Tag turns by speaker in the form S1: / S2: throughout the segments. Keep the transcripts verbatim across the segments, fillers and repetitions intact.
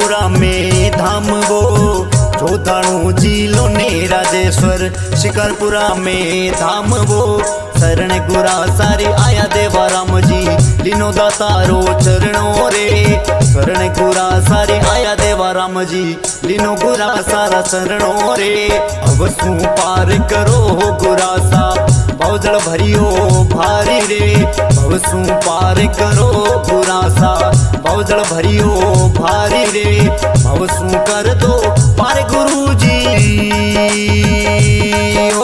S1: शिकारपुरा में धाम वो जोधाणु जिलो ने राजेश्वर शिकारपुरा में धाम वो शरण गुरा सारी आया देवा राम जी लीनो दातारो चरणों रे शरण गुरा सारी आया देवा राम जी लीनो गुरा सारा चरणों रे अब सू पार करो गुरा सा भवजल भरियो भारी रे भव सू पार करो गुरा सा भवजल भरियो भारी रे भव सू कर दो पार गुरु जी हो।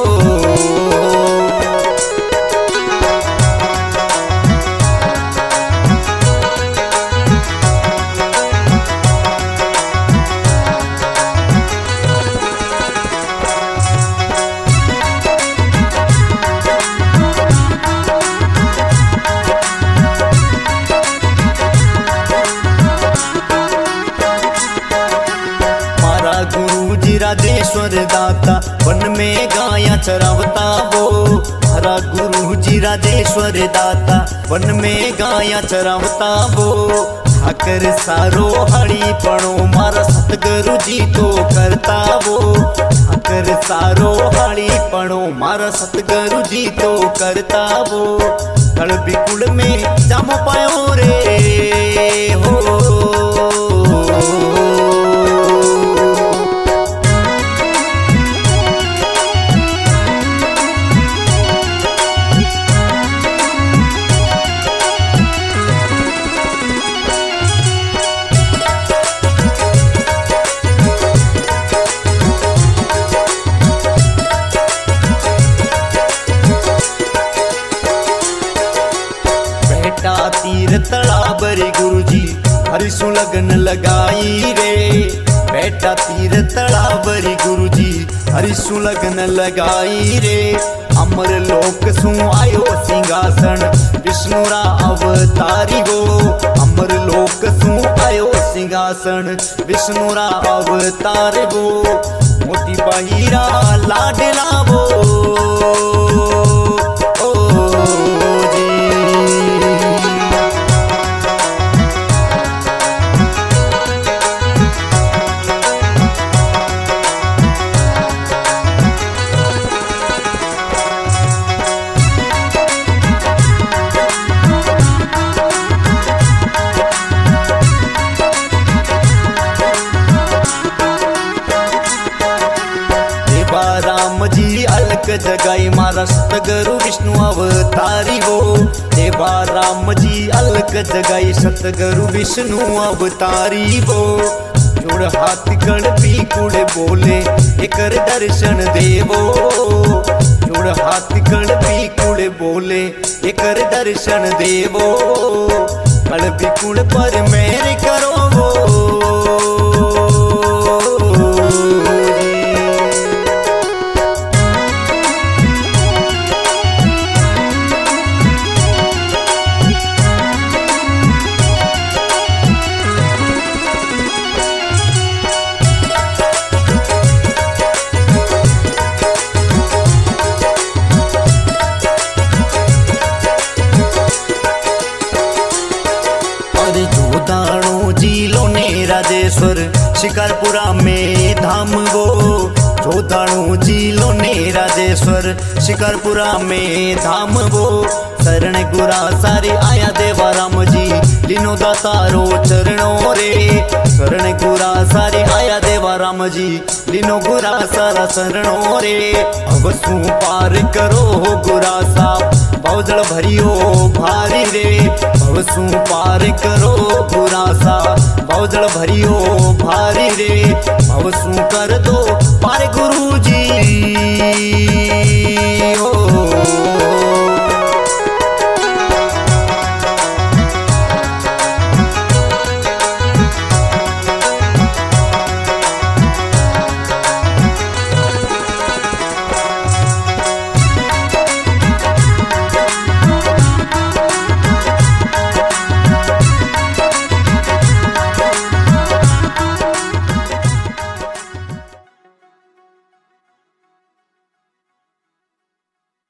S1: राजेश्वर दाता वन में गाया चरावता वो हरा गुरु जी राजेश्वर दाता वन में गाया चरावता वो ठाकर सारो हड़ी पड़ो मारा सतगुरु जी तो करता वो ठाकर सारो हड़ी पड़ो मारा सतगुरु जी तो करता वो कल बिकुल में जाम पायो रे हो। तीर तड़ाबरी गुरुजी हरिसु लगन लगाई रे बेटा तीर तड़ाबरी गुरुजी हरिसु लगन लगाई रे अमर लोक सु आयो सिंहासन विष्णुरा अवतारी वो अमर लोक सु आयो सिंहासन विष्णुरा अवतार वो मोती बहिरा लाडला वो राम जी अलग जगाई मारा सतगुरु विष्णु अवतारी वो देवा राम जी अलग जगाई सतगुरु विष्णु अवतारी वो जोड़ हाथ कण भी कुड़े बोले एकर दर्शन देवो जोड़ हाथ कण भी कुड़े बोले एकर दर्शन देवो कण भी कुड़ पर मेरे करो वो। जोधाणु जिलो ने राजेश्वर शिकारपुरा में धाम वो जोधाणु जिलो ने राजेश्वर शिकारपुरा में धाम वो शरण गुरा सारी आया देवा राम जी लीनो दातारो चरणों रे शरण गुरा सारी आया देवा राम जी लीनो गुरा सारा चरणों रे अब सू पार करो गुरा सा भवजल भरियो भारी रे भव सू पार करो गुरा सा भवजल भरियो भारी रे भव सू कर दो